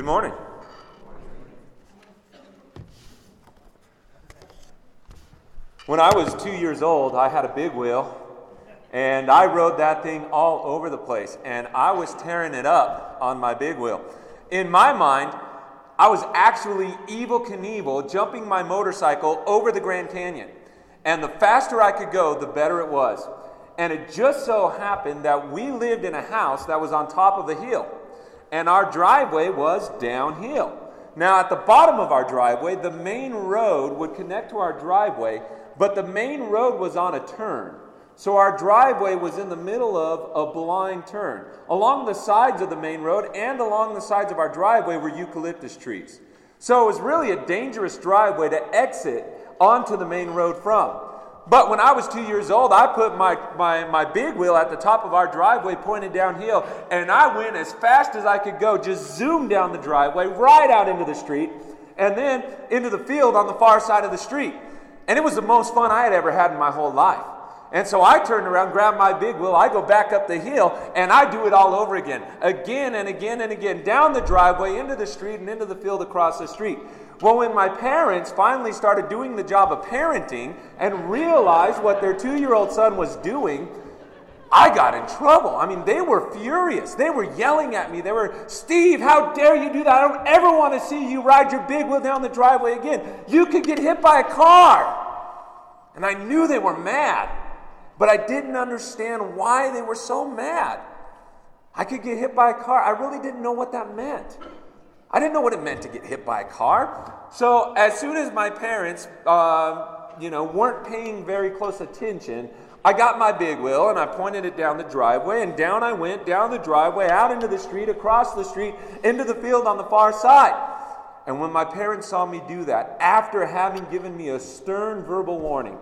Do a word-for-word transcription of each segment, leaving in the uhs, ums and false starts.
Good morning. When I was two years old, I had a big wheel, and I rode that thing all over the place, and I was tearing it up on my big wheel. In my mind, I was actually Evel Knievel jumping my motorcycle over the Grand Canyon. And the faster I could go, the better it was. And it just so happened that we lived in a house that was on top of a hill. And our driveway was downhill. Now, at the bottom of our driveway, the main road would connect to our driveway, but the main road was on a turn. So our driveway was in the middle of a blind turn. Along the sides of the main road and along the sides of our driveway were eucalyptus trees. So it was really a dangerous driveway to exit onto the main road from. But when I was two years old, I put my, my, my big wheel at the top of our driveway pointed downhill, and I went as fast as I could go, just zoomed down the driveway, right out into the street, and then into the field on the far side of the street. And it was the most fun I had ever had in my whole life. And so I turned around, grabbed my big wheel, I go back up the hill, and I do it all over again. Again and again and again, down the driveway, into the street, and into the field across the street. Well, when my parents finally started doing the job of parenting and realized what their two-year-old son was doing, I got in trouble. I mean, they were furious. They were yelling at me. They were, "Steve, how dare you do that? I don't ever want to see you ride your big wheel down the driveway again. You could get hit by a car." And I knew they were mad, but I didn't understand why they were so mad. I could get hit by a car. I really didn't know what that meant. I didn't know what it meant to get hit by a car. So as soon as my parents, uh, you know, weren't paying very close attention, I got my big wheel and I pointed it down the driveway, and down I went, down the driveway, out into the street, across the street, into the field on the far side. And when my parents saw me do that, after having given me a stern verbal warning,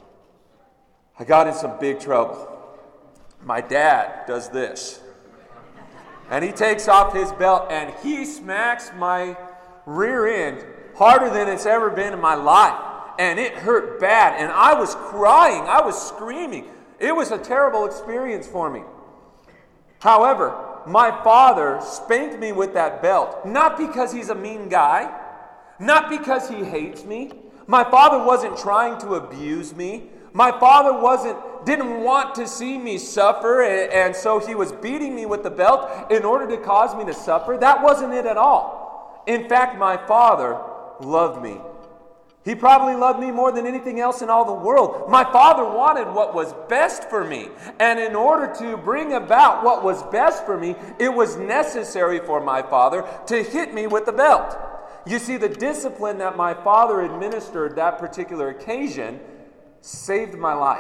I got in some big trouble. My dad does this. And he takes off his belt and he smacks my rear end harder than it's ever been in my life. And it hurt bad. And I was crying. I was screaming. It was a terrible experience for me. However, my father spanked me with that belt. Not because he's a mean guy. Not because he hates me. My father wasn't trying to abuse me. My father wasn't, didn't want to see me suffer, and, and so he was beating me with the belt in order to cause me to suffer. That wasn't it at all. In fact, my father loved me. He probably loved me more than anything else in all the world. My father wanted what was best for me. And in order to bring about what was best for me, it was necessary for my father to hit me with the belt. You see, the discipline that my father administered that particular occasion saved my life.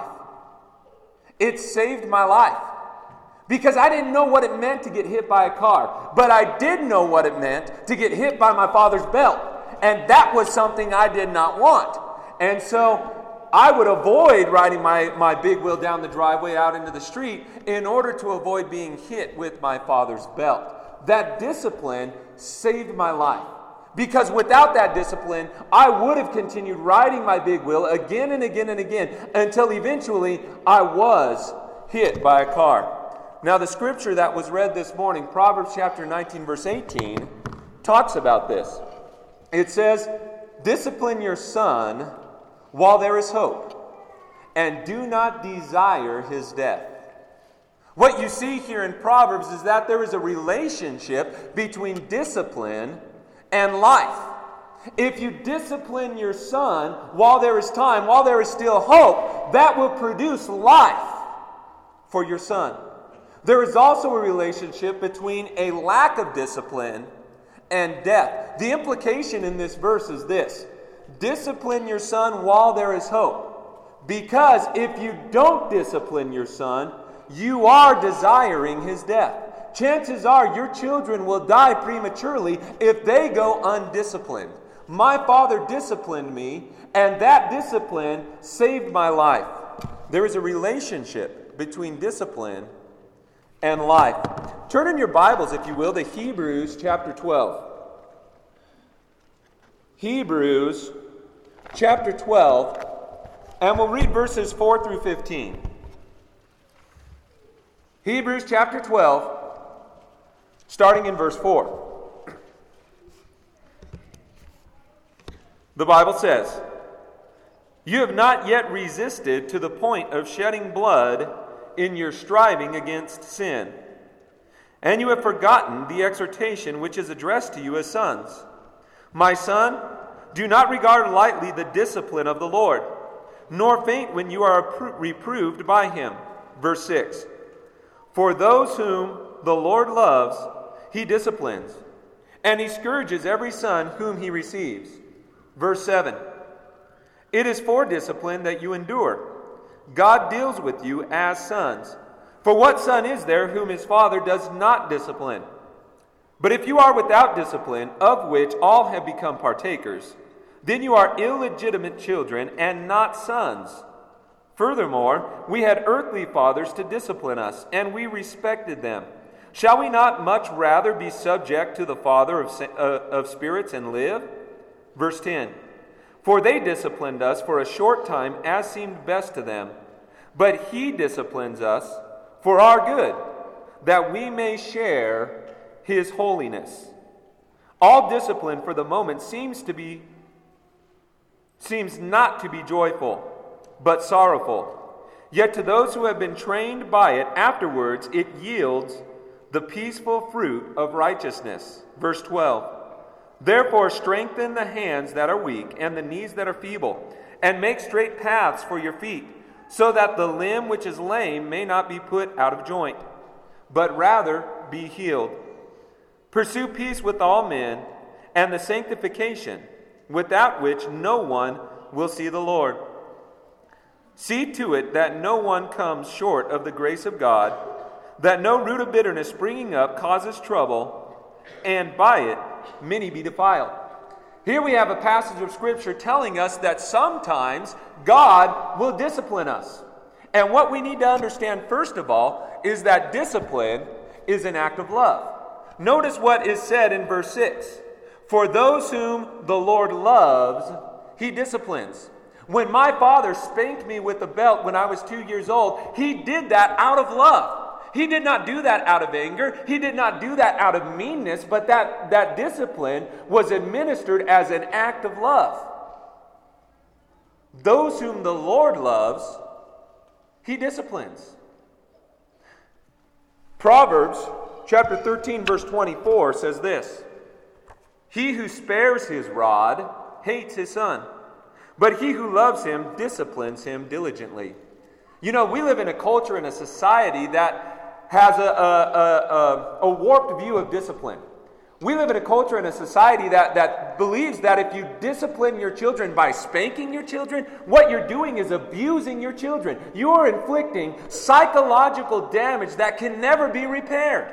It saved my life. Because I didn't know what it meant to get hit by a car. But I did know what it meant to get hit by my father's belt. And that was something I did not want. And so I would avoid riding my, my big wheel down the driveway out into the street in order to avoid being hit with my father's belt. That discipline saved my life. Because without that discipline, I would have continued riding my big wheel again and again and again until eventually I was hit by a car. Now, the scripture that was read this morning, Proverbs chapter nineteen, verse eighteen, talks about this. It says, "Discipline your son while there is hope, and do not desire his death." What you see here in Proverbs is that there is a relationship between discipline and life. If you discipline your son while there is time, while there is still hope, that will produce life for your son. There is also a relationship between a lack of discipline and death. The implication in this verse is this: discipline your son while there is hope. Because if you don't discipline your son, you are desiring his death. Chances are your children will die prematurely if they go undisciplined. My father disciplined me, and that discipline saved my life. There is a relationship between discipline and life. Turn in your Bibles, if you will, to Hebrews chapter twelve. Hebrews chapter twelve, and we'll read verses four through fifteen. Hebrews chapter twelve, starting in verse four. The Bible says, "You have not yet resisted to the point of shedding blood in your striving against sin. And you have forgotten the exhortation which is addressed to you as sons. My son, do not regard lightly the discipline of the Lord, nor faint when you are reproved by him." Verse six, "For those whom the Lord loves, he disciplines, and he scourges every son whom he receives." Verse seven, "It is for discipline that you endure. God deals with you as sons. For what son is there whom his father does not discipline? But if you are without discipline, of which all have become partakers, then you are illegitimate children and not sons. Furthermore, we had earthly fathers to discipline us, and we respected them. Shall we not much rather be subject to the Father of, uh, of spirits and live?" Verse ten, "For they disciplined us for a short time as seemed best to them, but he disciplines us for our good, that we may share his holiness. All discipline for the moment seems to be seems not to be joyful, but sorrowful. Yet to those who have been trained by it, afterwards it yields the peaceful fruit of righteousness." Verse twelve, "Therefore strengthen the hands that are weak and the knees that are feeble, and make straight paths for your feet, so that the limb which is lame may not be put out of joint, but rather be healed. Pursue peace with all men, and the sanctification, without which no one will see the Lord. See to it that no one comes short of the grace of God, that no root of bitterness springing up causes trouble, and by it many be defiled." Here we have a passage of Scripture telling us that sometimes God will discipline us. And what we need to understand, first of all, is that discipline is an act of love. Notice what is said in verse six. "For those whom the Lord loves, he disciplines." When my father spanked me with a belt when I was two years old, he did that out of love. He did not do that out of anger. He did not do that out of meanness, but that, that discipline was administered as an act of love. Those whom the Lord loves, he disciplines. Proverbs chapter thirteen, verse twenty-four says this, "He who spares his rod hates his son, but he who loves him disciplines him diligently." You know, we live in a culture and a society that has a, a, a, a warped view of discipline. We live in a culture and a society that, that believes that if you discipline your children by spanking your children, what you're doing is abusing your children. You are inflicting psychological damage that can never be repaired.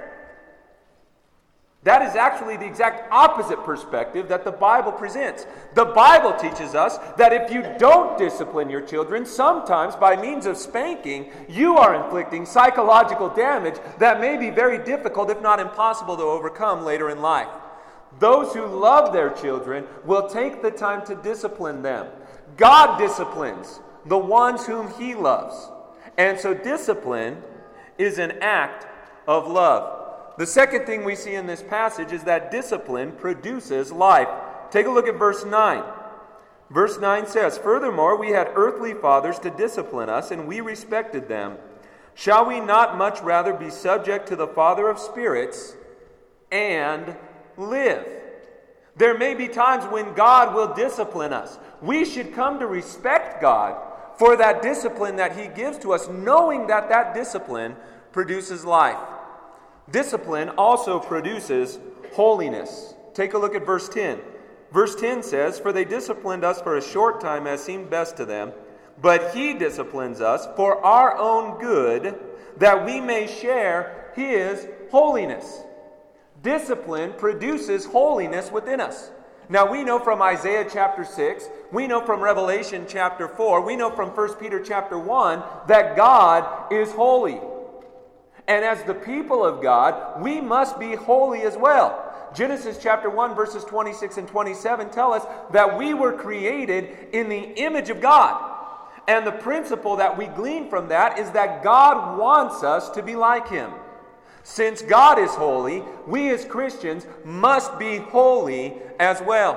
That is actually the exact opposite perspective that the Bible presents. The Bible teaches us that if you don't discipline your children, sometimes by means of spanking, you are inflicting psychological damage that may be very difficult, if not impossible, to overcome later in life. Those who love their children will take the time to discipline them. God disciplines the ones whom he loves. And so discipline is an act of love. The second thing we see in this passage is that discipline produces life. Take a look at verse nine. Verse nine says, "Furthermore, we had earthly fathers to discipline us, and we respected them. Shall we not much rather be subject to the Father of spirits and live?" There may be times when God will discipline us. We should come to respect God for that discipline that he gives to us, knowing that that discipline produces life. Discipline also produces holiness. Take a look at verse ten. Verse ten says, "For they disciplined us for a short time as seemed best to them, but he disciplines us for our own good, that we may share his holiness." Discipline produces holiness within us. Now we know from Isaiah chapter six, we know from Revelation chapter four, we know from First Peter chapter one that God is holy. And as the people of God, we must be holy as well. Genesis chapter one, verses twenty-six and twenty-seven tell us that we were created in the image of God. And the principle that we glean from that is that God wants us to be like him. Since God is holy, we as Christians must be holy as well.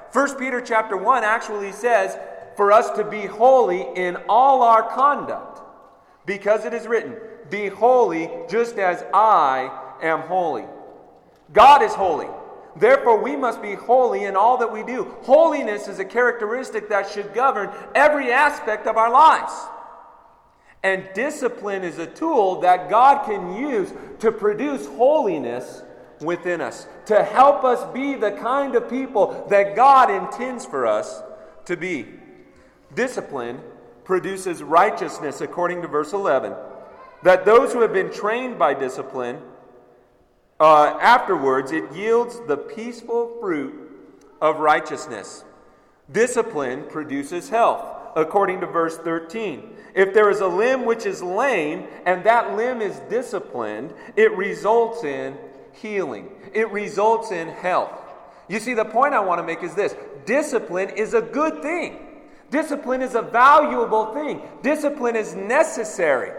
First Peter chapter one actually says for us to be holy in all our conduct, because it is written, be holy just as I am holy. God is holy. Therefore, we must be holy in all that we do. Holiness is a characteristic that should govern every aspect of our lives. And discipline is a tool that God can use to produce holiness within us, to help us be the kind of people that God intends for us to be. Discipline produces righteousness, according to verse eleven, that those who have been trained by discipline, uh, afterwards it yields the peaceful fruit of righteousness. Discipline produces health, according to verse thirteen. If there is a limb which is lame, and that limb is disciplined, it results in healing. It results in health. You see, the point I want to make is this. Discipline is a good thing. Discipline is a valuable thing. Discipline is necessary.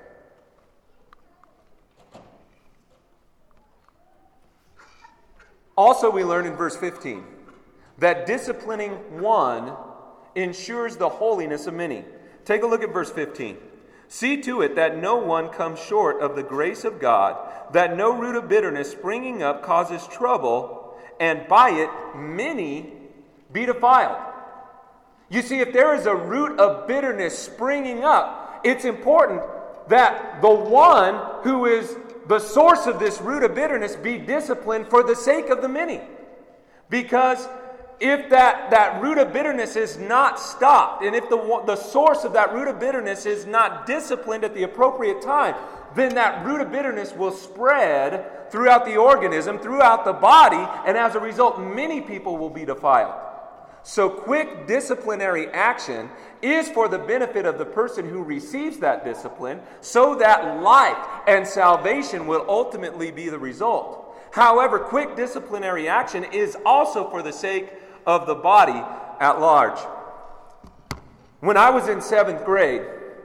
Also, we learn in verse fifteen that disciplining one ensures the holiness of many. Take a look at verse fifteen. See to it that no one comes short of the grace of God, that no root of bitterness springing up causes trouble, and by it many be defiled. You see, if there is a root of bitterness springing up, it's important that the one who is the source of this root of bitterness be disciplined for the sake of the many. Because if that, that root of bitterness is not stopped, and if the, the source of that root of bitterness is not disciplined at the appropriate time, then that root of bitterness will spread throughout the organism, throughout the body, and as a result, many people will be defiled. So quick disciplinary action is for the benefit of the person who receives that discipline, so that life and salvation will ultimately be the result. However, quick disciplinary action is also for the sake of the body at large. When I was in seventh grade,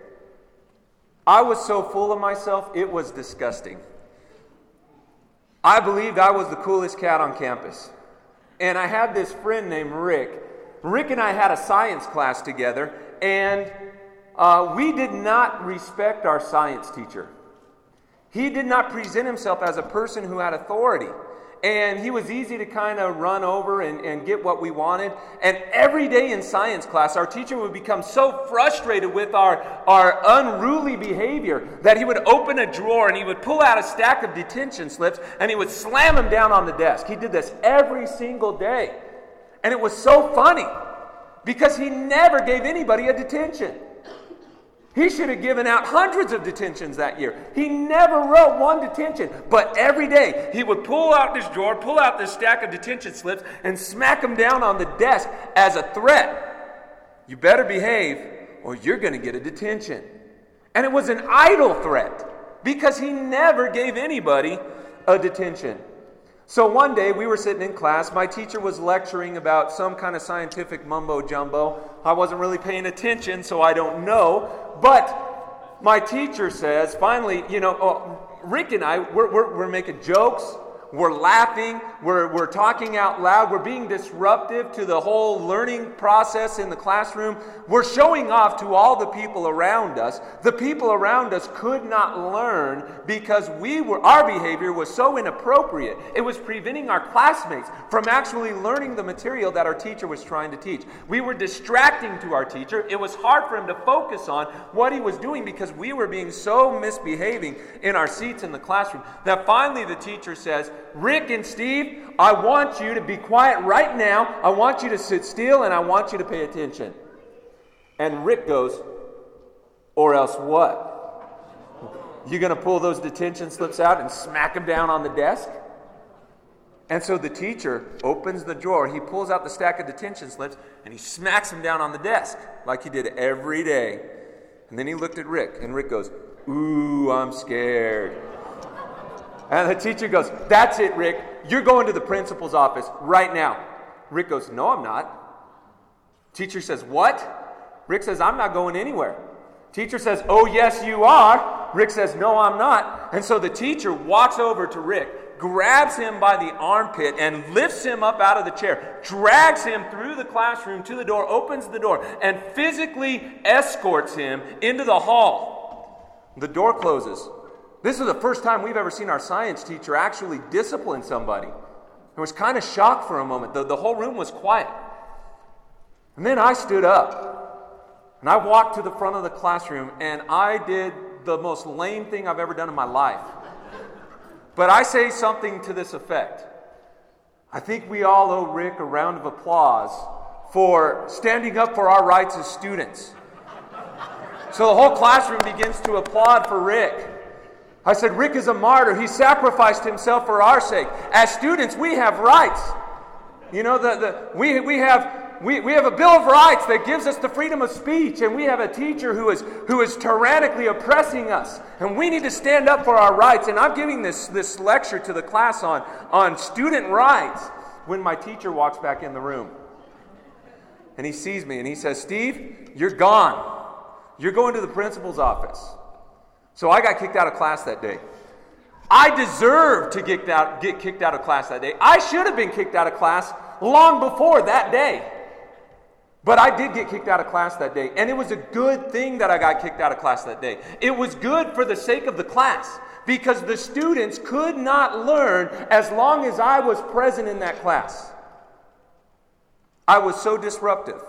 I was so full of myself, it was disgusting. I believed I was the coolest cat on campus. And I had this friend named Rick. Rick and I had a science class together, and uh, we did not respect our science teacher. He did not present himself as a person who had authority. And he was easy to kind of run over and, and get what we wanted. And every day in science class, our teacher would become so frustrated with our, our unruly behavior that he would open a drawer and he would pull out a stack of detention slips and he would slam them down on the desk. He did this every single day. And it was so funny because he never gave anybody a detention. He should have given out hundreds of detentions that year. He never wrote one detention. But every day, he would pull out this drawer, pull out this stack of detention slips, and smack them down on the desk as a threat. You better behave, or you're going to get a detention. And it was an idle threat, because he never gave anybody a detention. So one day, we were sitting in class. My teacher was lecturing about some kind of scientific mumbo-jumbo. I wasn't really paying attention, so I don't know. But my teacher says, finally, you know, oh, Rick and I, we're, we're, we're making jokes. We're laughing. We're, we're talking out loud. We're being disruptive to the whole learning process in the classroom. We're showing off to all the people around us. The people around us could not learn because we were, our behavior was so inappropriate. It was preventing our classmates from actually learning the material that our teacher was trying to teach. We were distracting to our teacher. It was hard for him to focus on what he was doing because we were being so misbehaving in our seats in the classroom that finally the teacher says, Rick and Steve, I want you to be quiet right now. I want you to sit still and I want you to pay attention. And Rick goes, or else what? You going to pull those detention slips out and smack them down on the desk? And so the teacher opens the drawer. He pulls out the stack of detention slips and he smacks them down on the desk like he did every day. And then he looked at Rick and Rick goes, ooh, I'm scared. And the teacher goes, that's it, Rick. You're going to the principal's office right now. Rick goes, no, I'm not. Teacher says, what? Rick says, I'm not going anywhere. Teacher says, oh, yes, you are. Rick says, no, I'm not. And so the teacher walks over to Rick, grabs him by the armpit and lifts him up out of the chair, drags him through the classroom to the door, opens the door, and physically escorts him into the hall. The door closes. This is the first time we've ever seen our science teacher actually discipline somebody. I was kind of shocked for a moment. The, the whole room was quiet. And then I stood up, and I walked to the front of the classroom, and I did the most lame thing I've ever done in my life. But I say something to this effect. I think we all owe Rick a round of applause for standing up for our rights as students. So the whole classroom begins to applaud for Rick. I said, Rick is a martyr. He sacrificed himself for our sake. As students, we have rights. You know, the, the we we have we, we have a Bill of Rights that gives us the freedom of speech, and we have a teacher who is who is tyrannically oppressing us. And we need to stand up for our rights. And I'm giving this, this lecture to the class on, on student rights when my teacher walks back in the room. And he sees me and he says, Steve, you're gone. You're going to the principal's office. So I got kicked out of class that day. I deserved to get out, get kicked out of class that day. I should have been kicked out of class long before that day. But I did get kicked out of class that day. And it was a good thing that I got kicked out of class that day. It was good for the sake of the class. Because the students could not learn as long as I was present in that class. I was so disruptive.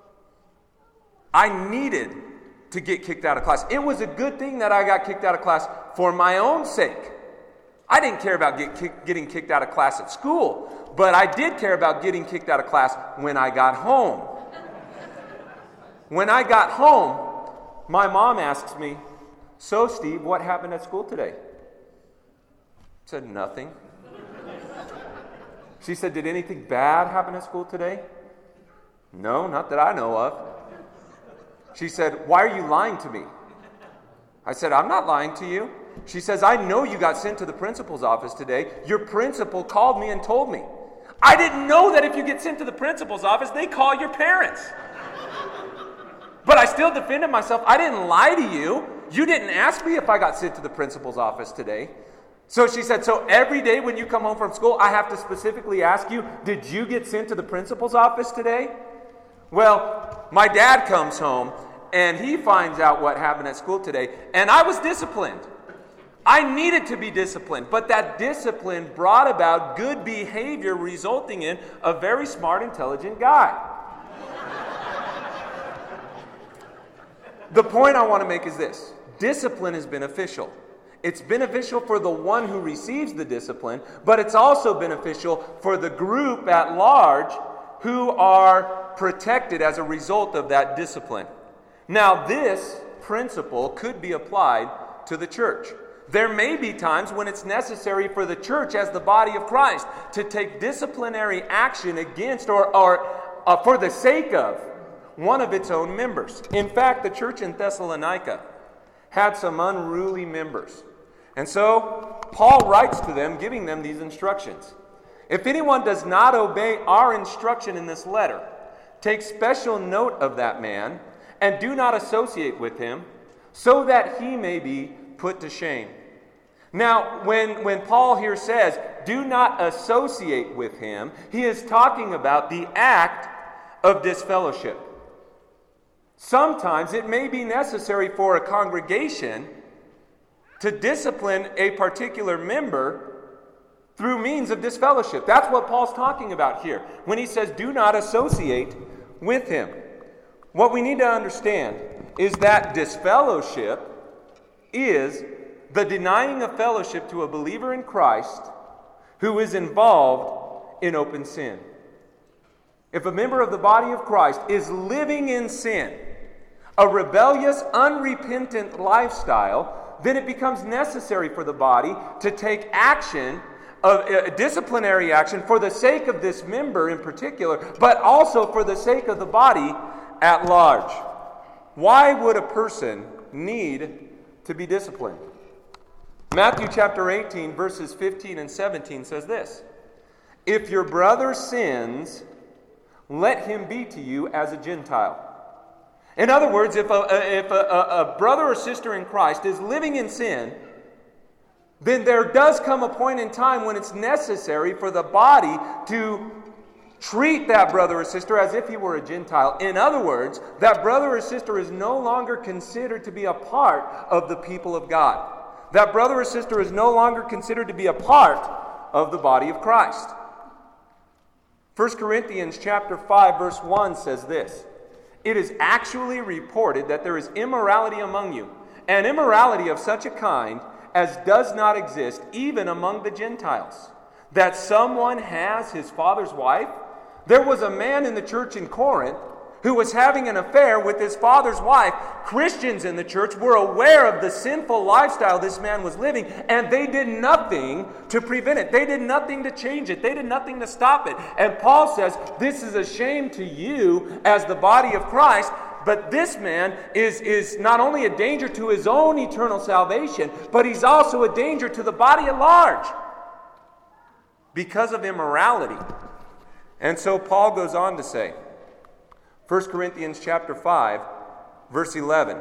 I needed to get kicked out of class. It was a good thing that I got kicked out of class for my own sake. I didn't care about get kick, getting kicked out of class at school, but I did care about getting kicked out of class when I got home. When I got home, my mom asks me, so Steve, what happened at school today? I said, nothing. She said, did anything bad happen at school today? No, not that I know of. She said, why are you lying to me? I said, I'm not lying to you. She says, I know you got sent to the principal's office today. Your principal called me and told me. I didn't know that if you get sent to the principal's office, they call your parents. But I still defended myself. I didn't lie to you. You didn't ask me if I got sent to the principal's office today. So she said, so every day when you come home from school, I have to specifically ask you, did you get sent to the principal's office today? Well, my dad comes home and he finds out what happened at school today, and I was disciplined. I needed to be disciplined, but that discipline brought about good behavior, resulting in a very smart, intelligent guy. The point I want to make is this. Discipline is beneficial. It's beneficial for the one who receives the discipline, but it's also beneficial for the group at large who are protected as a result of that discipline. Now, this principle could be applied to the church. There may be times when it's necessary for the church as the body of Christ to take disciplinary action against or, or uh, for the sake of one of its own members. In fact, the church in Thessalonica had some unruly members. And so, Paul writes to them, giving them these instructions. If anyone does not obey our instruction in this letter, take special note of that man, and do not associate with him, so that he may be put to shame. Now, when, when Paul here says, do not associate with him, he is talking about the act of disfellowship. Sometimes it may be necessary for a congregation to discipline a particular member through means of disfellowship. That's what Paul's talking about here when he says, do not associate with him. What we need to understand is that disfellowship is the denying of fellowship to a believer in Christ who is involved in open sin. If a member of the body of Christ is living in sin, a rebellious, unrepentant lifestyle, then it becomes necessary for the body to take action, of uh, disciplinary action, for the sake of this member in particular, but also for the sake of the body at large. Why would a person need to be disciplined? Matthew chapter eighteen, verses fifteen and seventeen says this: if your brother sins, let him be to you as a Gentile. In other words, if a, if a, a, a brother or sister in Christ is living in sin, then there does come a point in time when it's necessary for the body to treat that brother or sister as if he were a Gentile. In other words, that brother or sister is no longer considered to be a part of the people of God. That brother or sister is no longer considered to be a part of the body of Christ. First Corinthians chapter five verse one says this: "It is actually reported that there is immorality among you, and immorality of such a kind as does not exist even among the Gentiles, that someone has his father's wife." There was a man in the church in Corinth who was having an affair with his father's wife. Christians in the church were aware of the sinful lifestyle this man was living, and they did nothing to prevent it. They did nothing to change it. They did nothing to stop it. And Paul says, this is a shame to you as the body of Christ, but this man is, is not only a danger to his own eternal salvation, but he's also a danger to the body at large because of immorality. And so Paul goes on to say, First Corinthians chapter five, verse eleven.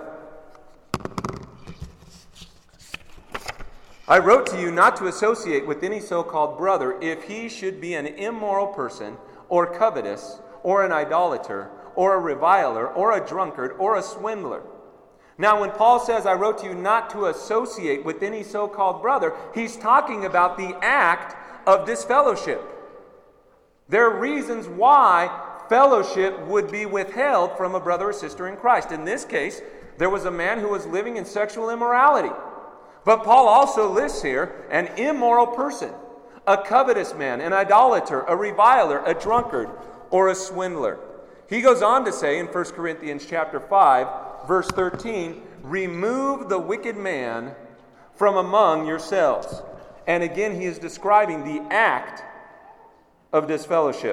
"I wrote to you not to associate with any so-called brother if he should be an immoral person, or covetous, or an idolater, or a reviler, or a drunkard, or a swindler." Now, when Paul says, "I wrote to you not to associate with any so-called brother," he's talking about the act of disfellowship. There are reasons why fellowship would be withheld from a brother or sister in Christ. In this case, there was a man who was living in sexual immorality. But Paul also lists here an immoral person, a covetous man, an idolater, a reviler, a drunkard, or a swindler. He goes on to say in First Corinthians chapter five, verse thirteen, "Remove the wicked man from among yourselves." And again, he is describing the act of disfellowship.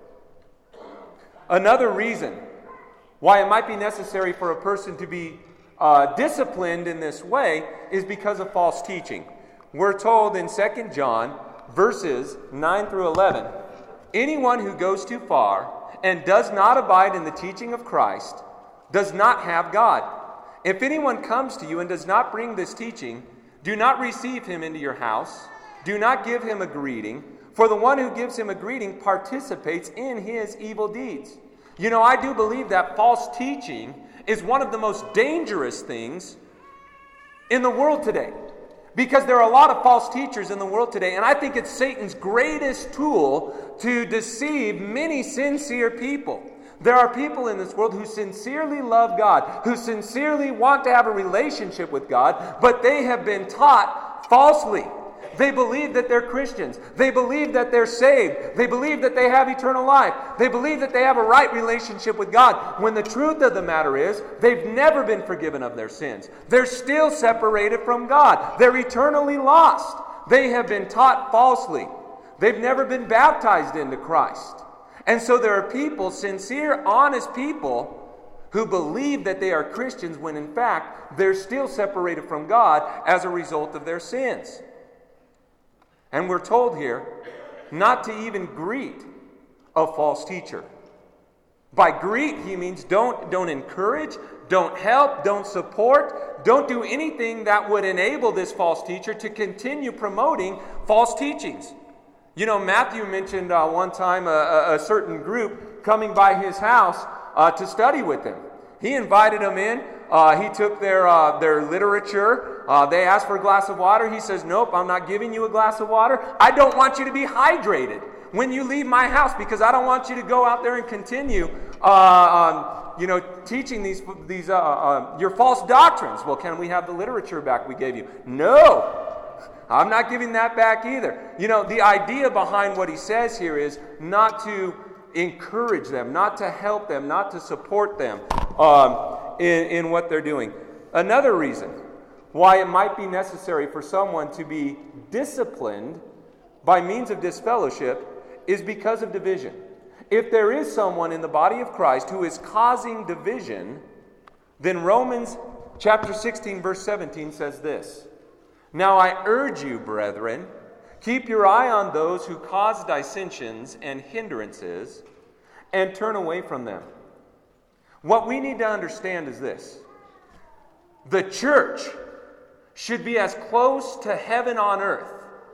Another reason why it might be necessary for a person to be uh, disciplined in this way is because of false teaching. We're told in Second John, verses nine through eleven, "Anyone who goes too far and does not abide in the teaching of Christ does not have God. If anyone comes to you and does not bring this teaching, do not receive him into your house. Do not give him a greeting, for the one who gives him a greeting participates in his evil deeds." You know, I do believe that false teaching is one of the most dangerous things in the world today. Because there are a lot of false teachers in the world today, and I think it's Satan's greatest tool to deceive many sincere people. There are people in this world who sincerely love God, who sincerely want to have a relationship with God, but they have been taught falsely. They believe that they're Christians. They believe that they're saved. They believe that they have eternal life. They believe that they have a right relationship with God, when the truth of the matter is they've never been forgiven of their sins. They're still separated from God. They're eternally lost. They have been taught falsely. They've never been baptized into Christ. And so there are people, sincere, honest people, who believe that they are Christians when in fact they're still separated from God as a result of their sins. And we're told here not to even greet a false teacher. By greet, he means don't, don't encourage, don't help, don't support, don't do anything that would enable this false teacher to continue promoting false teachings. You know, Matthew mentioned uh, one time a, a certain group coming by his house uh, to study with him. He invited them in. Uh, he took their uh, their literature. Uh, they asked for a glass of water. He says, "Nope, I'm not giving you a glass of water. I don't want you to be hydrated when you leave my house, because I don't want you to go out there and continue, uh, um, you know, teaching these these uh, uh, your false doctrines." "Well, can we have the literature back we gave you?" "No, I'm not giving that back either." You know, the idea behind what he says here is not to encourage them, not to help them, not to support them um, in, in what they're doing. Another reason why it might be necessary for someone to be disciplined by means of disfellowship is because of division. If there is someone in the body of Christ who is causing division, then Romans chapter sixteen verse seventeen says this: "Now I urge you, brethren, keep your eye on those who cause dissensions and hindrances, and turn away from them." What we need to understand is this: the church should be as close to heaven on earth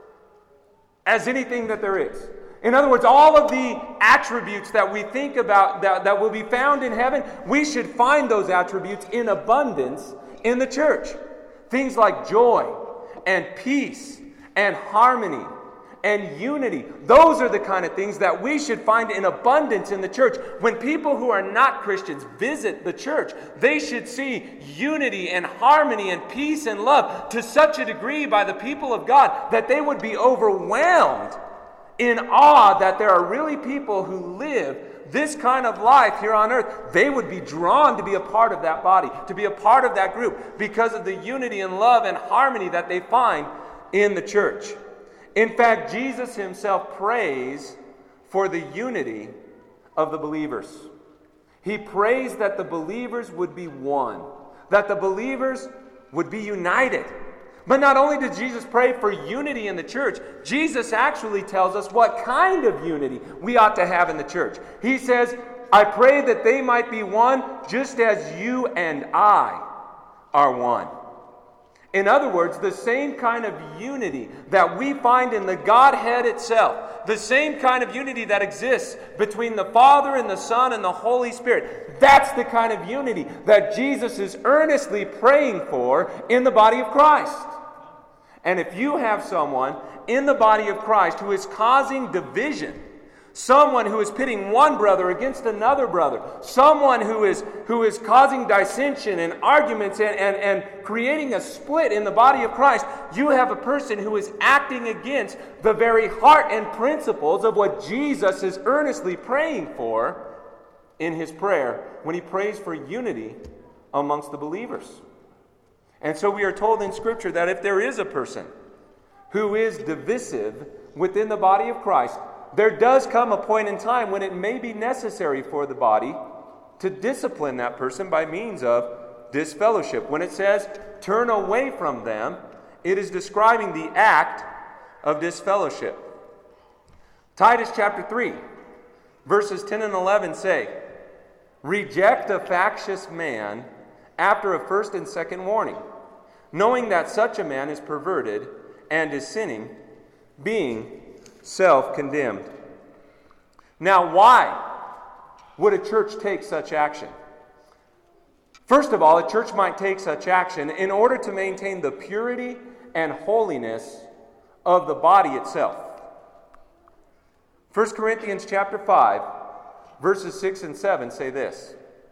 as anything that there is. In other words, all of the attributes that we think about that, that will be found in heaven, we should find those attributes in abundance in the church. Things like joy and peace and harmony and unity. Those are the kind of things that we should find in abundance in the church. When people who are not Christians visit the church, they should see unity and harmony and peace and love to such a degree by the people of God that they would be overwhelmed in awe that there are really people who live this kind of life here on earth. They would be drawn to be a part of that body, to be a part of that group, because of the unity and love and harmony that they find in the church. In fact, Jesus himself prays for the unity of the believers. He prays that the believers would be one, that the believers would be united. But not only did Jesus pray for unity in the church, Jesus actually tells us what kind of unity we ought to have in the church. He says, I pray that they might be one just as you and I are one. In other words, the same kind of unity that we find in the Godhead itself, the same kind of unity that exists between the Father and the Son and the Holy Spirit. That's the kind of unity that Jesus is earnestly praying for in the body of Christ. And if you have someone in the body of Christ who is causing division, someone who is pitting one brother against another brother, someone who is who is causing dissension and arguments and, and, and creating a split in the body of Christ, you have a person who is acting against the very heart and principles of what Jesus is earnestly praying for in his prayer when he prays for unity amongst the believers. And so we are told in Scripture that if there is a person who is divisive within the body of Christ, there does come a point in time when it may be necessary for the body to discipline that person by means of disfellowship. When it says, turn away from them, it is describing the act of disfellowship. Titus chapter three, verses ten and eleven say, reject a factious man after a first and second warning, knowing that such a man is perverted and is sinning, being self-condemned. Now, why would a church take such action? First of all, a church might take such action in order to maintain the purity and holiness of the body itself. First Corinthians chapter five, verses six and seven say this,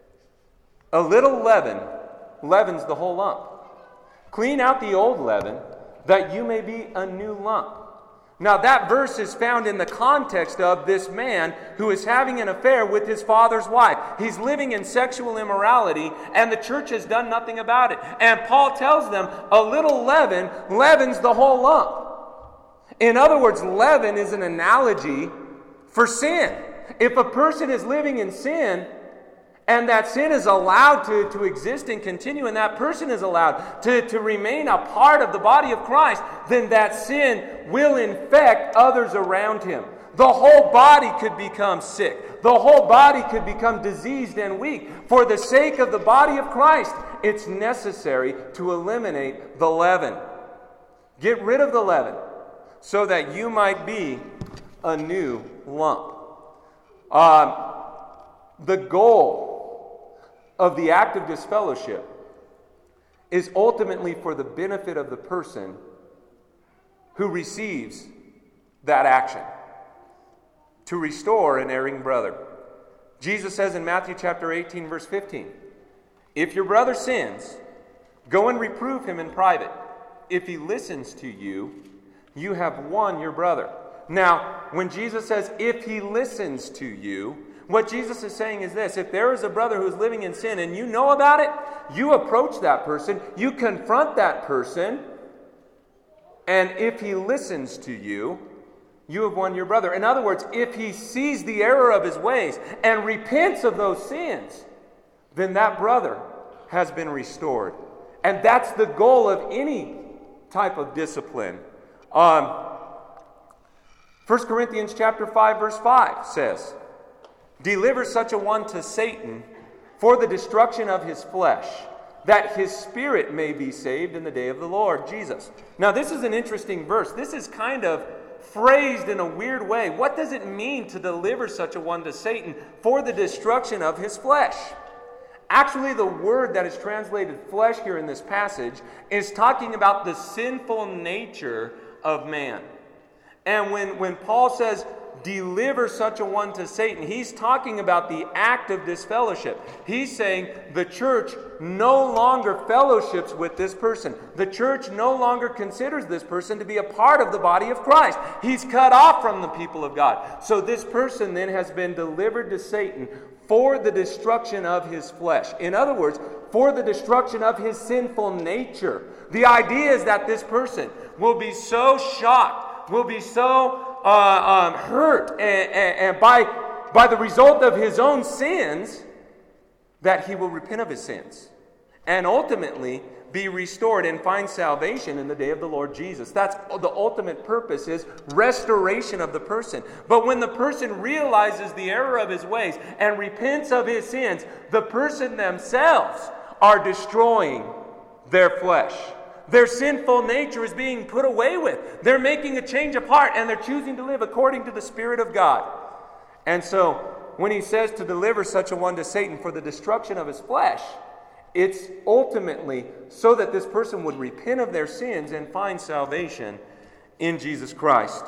a little leaven leavens the whole lump. Clean out the old leaven, that you may be a new lump. Now that verse is found in the context of this man who is having an affair with his father's wife. He's living in sexual immorality, and the church has done nothing about it. And Paul tells them, a little leaven leavens the whole lump. In other words, leaven is an analogy for sin. If a person is living in sin, and that sin is allowed to, to exist and continue, and that person is allowed to, to remain a part of the body of Christ, then that sin will infect others around him. The whole body could become sick. The whole body could become diseased and weak. For the sake of the body of Christ, it's necessary to eliminate the leaven. Get rid of the leaven so that you might be a new lump. Um, the goal of the act of disfellowship is ultimately for the benefit of the person who receives that action, to restore an erring brother. Jesus says in Matthew chapter eighteen, verse fifteen, if your brother sins, go and reprove him in private. If he listens to you, you have won your brother. Now, when Jesus says, if he listens to you, what Jesus is saying is this: if there is a brother who is living in sin and you know about it, you approach that person, you confront that person, and if he listens to you, you have won your brother. In other words, if he sees the error of his ways and repents of those sins, then that brother has been restored. And that's the goal of any type of discipline. Um, First Corinthians chapter five, verse five says, deliver such a one to Satan for the destruction of his flesh, that his spirit may be saved in the day of the Lord Jesus. Now, this is an interesting verse. This is kind of phrased in a weird way. What does it mean to deliver such a one to Satan for the destruction of his flesh? Actually, the word that is translated flesh here in this passage is talking about the sinful nature of man. And when, when Paul says, deliver such a one to Satan, he's talking about the act of disfellowship. He's saying the church no longer fellowships with this person. The church no longer considers this person to be a part of the body of Christ. He's cut off from the people of God. So this person then has been delivered to Satan for the destruction of his flesh. In other words, for the destruction of his sinful nature. The idea is that this person will be so shocked, will be so uh, um, hurt and, and, and by, by the result of his own sins, that he will repent of his sins and ultimately be restored and find salvation in the day of the Lord Jesus. That's the ultimate purpose, is restoration of the person. But when the person realizes the error of his ways and repents of his sins, the person themselves are destroying their flesh. Their sinful nature is being put away with. They're making a change of heart and they're choosing to live according to the Spirit of God. And so, when he says to deliver such a one to Satan for the destruction of his flesh, it's ultimately so that this person would repent of their sins and find salvation in Jesus Christ.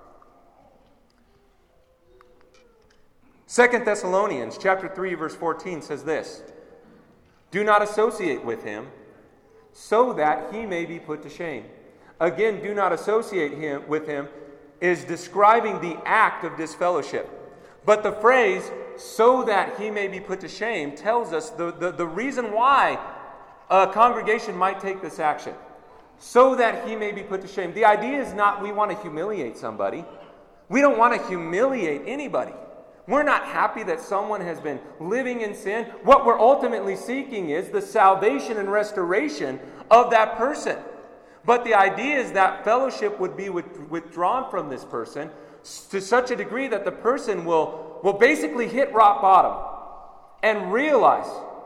Second Thessalonians chapter three, verse fourteen says this, do not associate with him, so that he may be put to shame. Again, do not associate him with him is describing the act of disfellowship. But the phrase, so that he may be put to shame, tells us the, the, the reason why a congregation might take this action. So that he may be put to shame. The idea is not we want to humiliate somebody. We don't want to humiliate anybody. We're not happy that someone has been living in sin. What we're ultimately seeking is the salvation and restoration of that person. But the idea is that fellowship would be withdrawn from this person to such a degree that the person will, will basically hit rock bottom and realize,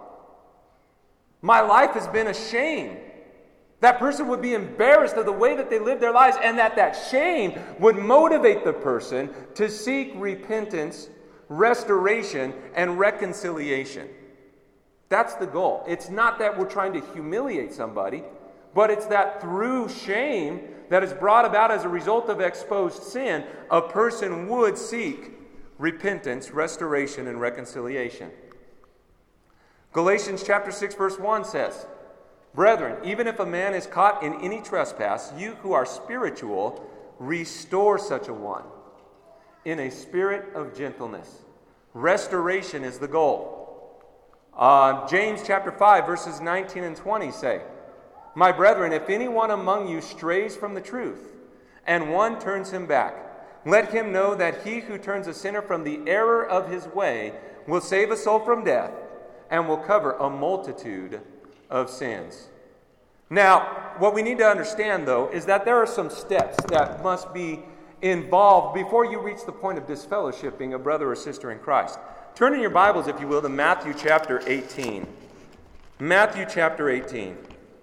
my life has been a shame. That person would be embarrassed of the way that they live their lives, and that that shame would motivate the person to seek repentance, restoration, and reconciliation. That's the goal. It's not that we're trying to humiliate somebody, but it's that through shame that is brought about as a result of exposed sin, a person would seek repentance, restoration, and reconciliation. Galatians chapter six, verse one says, brethren, even if a man is caught in any trespass, you who are spiritual, restore such a one in a spirit of gentleness. Restoration is the goal. Uh, James chapter five, verses nineteen and twenty say, my brethren, if anyone among you strays from the truth, and one turns him back, let him know that he who turns a sinner from the error of his way will save a soul from death, and will cover a multitude of sins. Now, what we need to understand, though, is that there are some steps that must be involved before you reach the point of disfellowshipping a brother or sister in Christ. Turn in your Bibles, if you will, to Matthew chapter eighteen. Matthew chapter eighteen.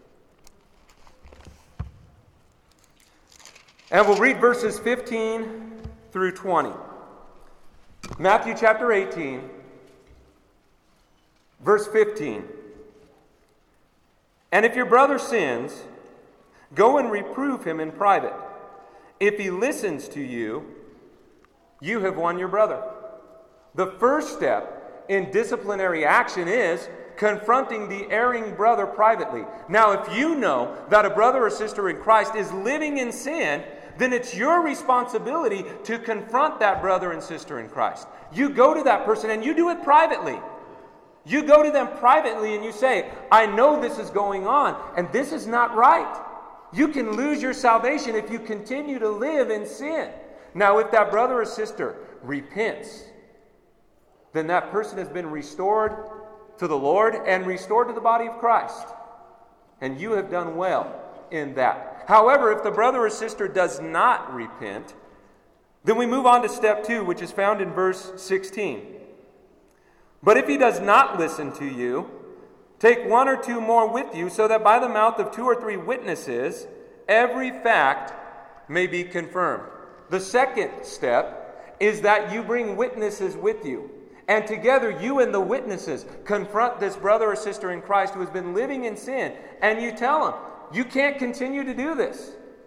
And we'll read verses fifteen through twenty. Matthew chapter eighteen, verse fifteen. And if your brother sins, go and reprove him in private. If he listens to you, you have won your brother. The first step in disciplinary action is confronting the erring brother privately. Now, if you know that a brother or sister in Christ is living in sin, then it's your responsibility to confront that brother and sister in Christ. You go to that person and you do it privately. You go to them privately and you say, I know this is going on and this is not right. You can lose your salvation if you continue to live in sin. Now, if that brother or sister repents, then that person has been restored to the Lord and restored to the body of Christ. And you have done well in that. However, if the brother or sister does not repent, then we move on to step two, which is found in verse sixteen. But if he does not listen to you, Take one or two more with you, so that by the mouth of two or three witnesses, every fact may be confirmed. The second step is that you bring witnesses with you. And together, you and the witnesses confront this brother or sister in Christ who has been living in sin. And you tell them, you can't continue to do this.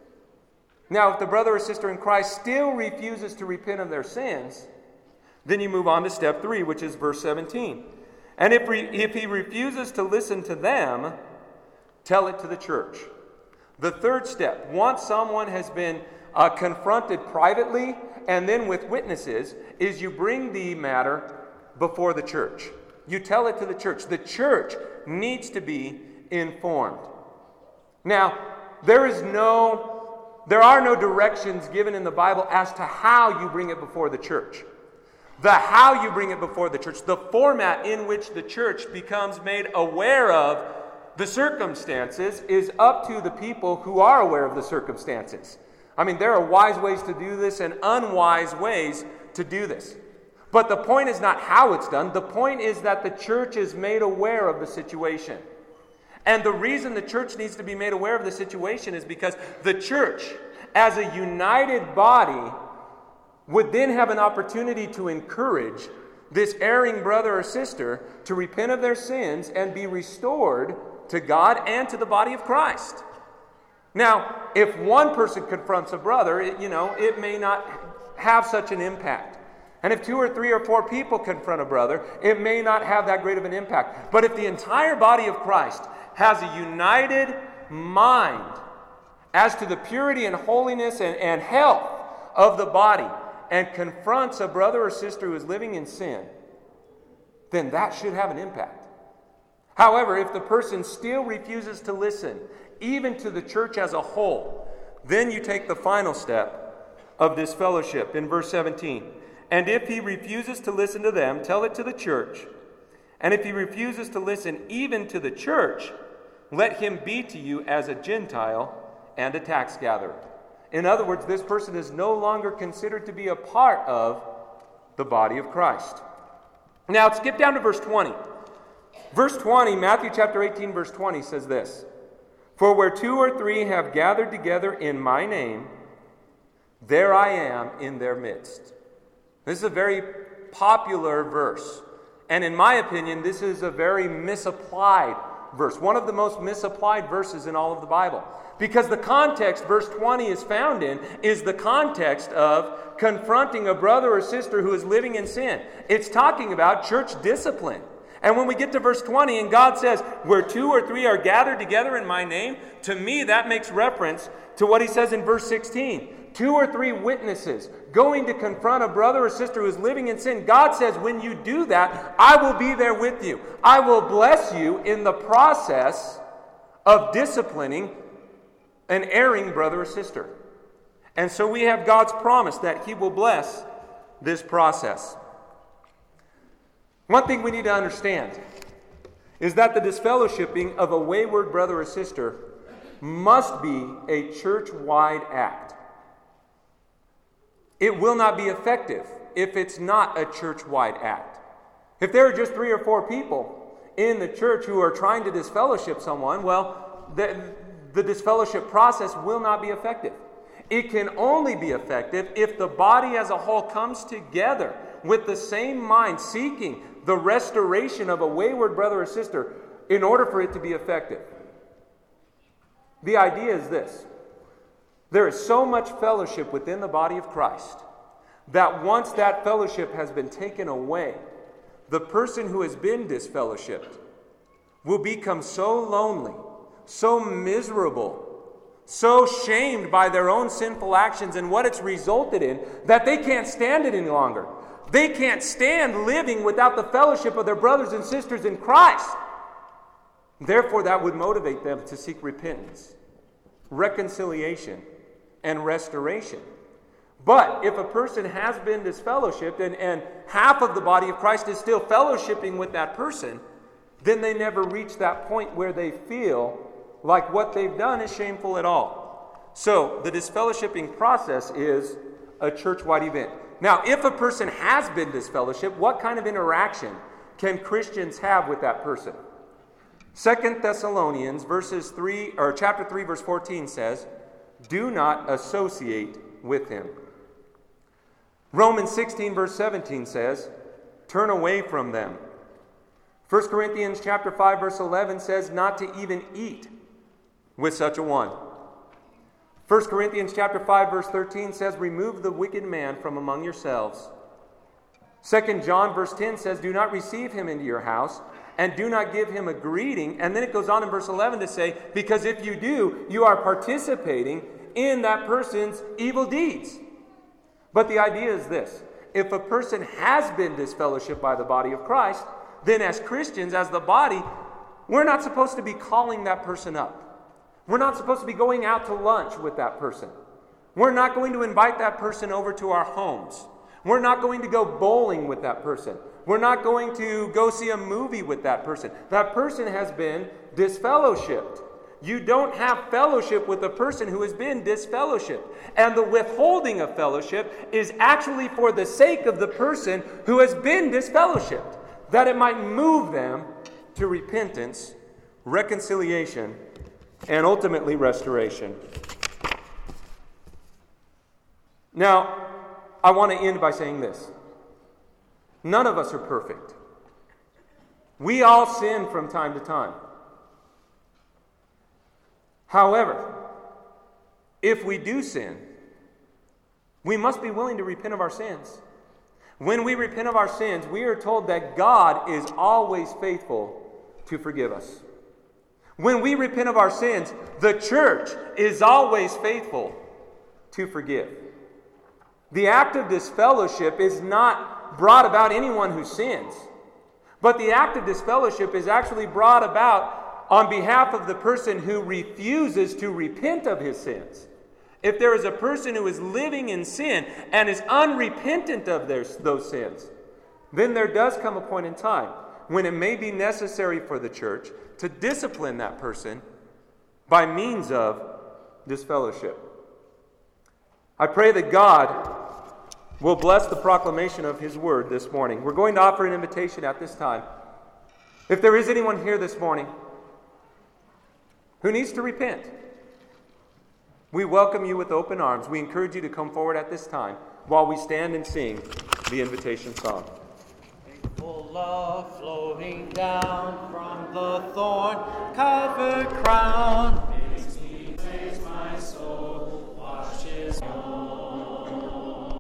Now, if the brother or sister in Christ still refuses to repent of their sins, then you move on to step three, which is verse seventeen. And if, re- if he refuses to listen to them, tell it to the church. The third step, once someone has been uh, confronted privately and then with witnesses, is you bring the matter before the church. You tell it to the church. The church needs to be informed. Now, there is no, there are no directions given in the Bible as to how you bring it before the church. The how you bring it before the church, the format in which the church becomes made aware of the circumstances, is up to the people who are aware of the circumstances. I mean, there are wise ways to do this and unwise ways to do this. But the point is not how it's done. The point is that the church is made aware of the situation. And the reason the church needs to be made aware of the situation is because the church, as a united body, would then have an opportunity to encourage this erring brother or sister to repent of their sins and be restored to God and to the body of Christ. Now, if one person confronts a brother, it, you know, it may not have such an impact. And if two or three or four people confront a brother, it may not have that great of an impact. But if the entire body of Christ has a united mind as to the purity and holiness and, and health of the body, and confronts a brother or sister who is living in sin, then that should have an impact. However, if the person still refuses to listen, even to the church as a whole, then you take the final step of this fellowship in verse seventeen. And if he refuses to listen to them, tell it to the church. And if he refuses to listen even to the church, let him be to you as a Gentile and a tax gatherer. In other words, this person is no longer considered to be a part of the body of Christ. Now, skip down to verse twenty. Verse twenty, Matthew chapter eighteen, verse twenty says this: For where two or three have gathered together in my name, there I am in their midst. This is a very popular verse. And in my opinion, this is a very misapplied verse. One of the most misapplied verses in all of the Bible. Because the context verse twenty is found in is the context of confronting a brother or sister who is living in sin. It's talking about church discipline. And when we get to verse twenty and God says, where two or three are gathered together in my name, to me that makes reference to what he says in verse sixteen. Two or three witnesses going to confront a brother or sister who is living in sin. God says, when you do that, I will be there with you. I will bless you in the process of disciplining an erring brother or sister. And so we have God's promise that he will bless this process. One thing we need to understand is that the disfellowshipping of a wayward brother or sister must be a church-wide act. It will not be effective if it's not a church-wide act. If there are just three or four people in the church who are trying to disfellowship someone, well, the, the disfellowship process will not be effective. It can only be effective if the body as a whole comes together with the same mind, seeking the restoration of a wayward brother or sister in order for it to be effective. The idea is this: there is so much fellowship within the body of Christ that once that fellowship has been taken away, the person who has been disfellowshipped will become so lonely, so miserable, so shamed by their own sinful actions and what it's resulted in, that they can't stand it any longer. They can't stand living without the fellowship of their brothers and sisters in Christ. Therefore, that would motivate them to seek repentance, reconciliation, and restoration. But if a person has been disfellowshipped and, and half of the body of Christ is still fellowshipping with that person, then they never reach that point where they feel like what they've done is shameful at all. So the disfellowshipping process is a church-wide event. Now, if a person has been disfellowshipped, what kind of interaction can Christians have with that person? Second Thessalonians verses three or chapter three verse fourteen says, "Do not associate with him." Romans sixteen verse seventeen says, "Turn away from them." First Corinthians chapter five verse eleven says, "Not to even eat with such a one." First Corinthians chapter five verse thirteen says, "Remove the wicked man from among yourselves." Second John verse ten says, "Do not receive him into your house, and do not give him a greeting." And then it goes on in verse eleven to say, "Because if you do, you are participating in that person's evil deeds." But the idea is this: if a person has been disfellowshipped by the body of Christ, then as Christians, as the body, we're not supposed to be calling that person up. We're not supposed to be going out to lunch with that person. We're not going to invite that person over to our homes. We're not going to go bowling with that person. We're not going to go see a movie with that person. That person has been disfellowshipped. You don't have fellowship with a person who has been disfellowshipped. And the withholding of fellowship is actually for the sake of the person who has been disfellowshipped, that it might move them to repentance, reconciliation, and ultimately restoration. Now, I want to end by saying this. None of us are perfect. We all sin from time to time. However, if we do sin, we must be willing to repent of our sins. When we repent of our sins, we are told that God is always faithful to forgive us. When we repent of our sins, the church is always faithful to forgive. The act of disfellowship is not brought about anyone who sins, but the act of disfellowship is actually brought about on behalf of the person who refuses to repent of his sins. If there is a person who is living in sin and is unrepentant of their, those sins, then there does come a point in time when it may be necessary for the church to discipline that person by means of disfellowship. I pray that God will bless the proclamation of His Word this morning. We're going to offer an invitation at this time. If there is anyone here this morning who needs to repent, we welcome you with open arms. We encourage you to come forward at this time while we stand and sing the invitation song. Faithful love flowing down from the thorn-covered crown.